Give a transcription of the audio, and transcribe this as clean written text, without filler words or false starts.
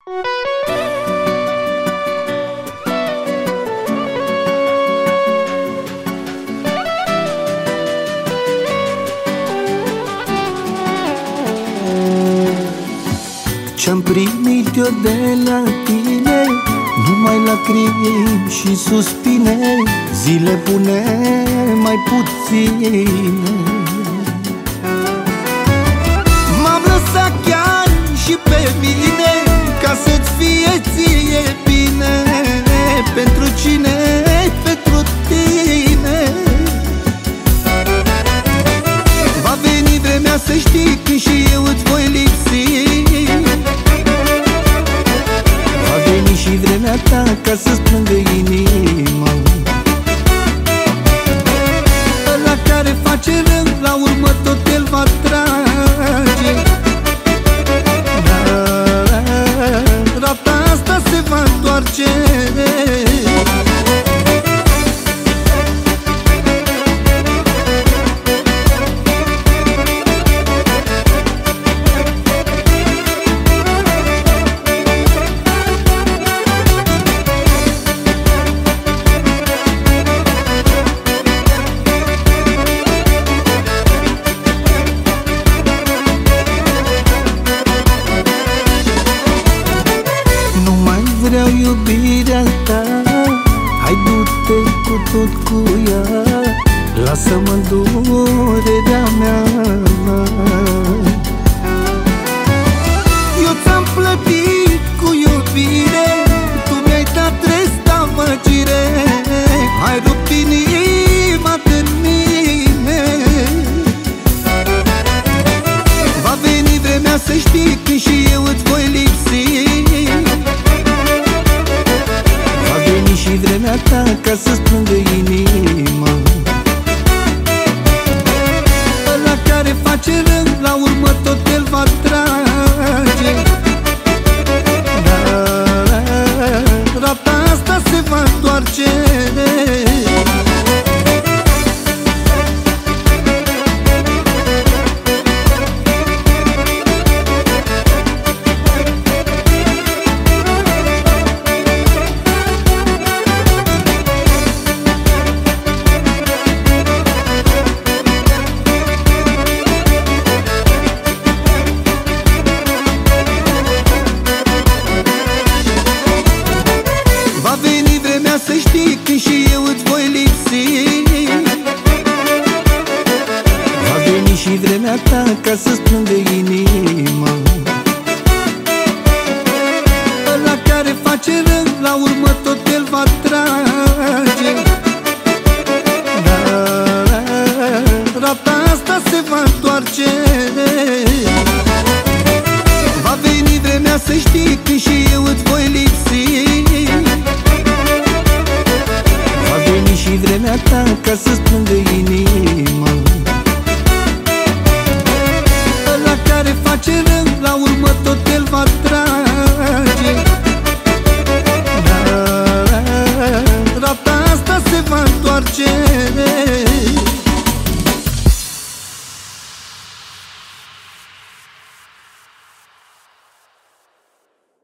Ce-am primit eu de la tine, numai lacrimi și suspine, zile bune mai puține. M-am lăsat chiar și pe mine, ca să-ți fie ție bine. Pentru cine? Pentru tine. Va veni vremea să știi când și eu îți voi lipsi. Va veni și vremea ta ca să-ți plângă inima. Ăla care face rând, la urmă tot el va trage. Rata asta se va întoarce. Vreau iubirea ta, hai du-te cu tot cu ea, lasă-mă durerea mea. Eu ți-am plătit cu iubire, tu mi-ai dat restamăgire, ai rupt inima de mine. Va veni vremea să știi când și eu îți voi lipsi. Și vremea ta ca să-ți plângă inima. Ăla care face rând, la urmă tot el va trage. Rata asta se va întoarce. Să știi când și eu îți voi lipsi. Va veni și vremea ta ca să-ți plângă inima. Ăla care face rând, la urmă tot el va trage. Rata asta se va întoarce. Va veni vremea să știi când și eu îți voi lipsi. Și vremea ta ca să-ți plângă inima. Ăla care face rând, la urmă tot el va trage.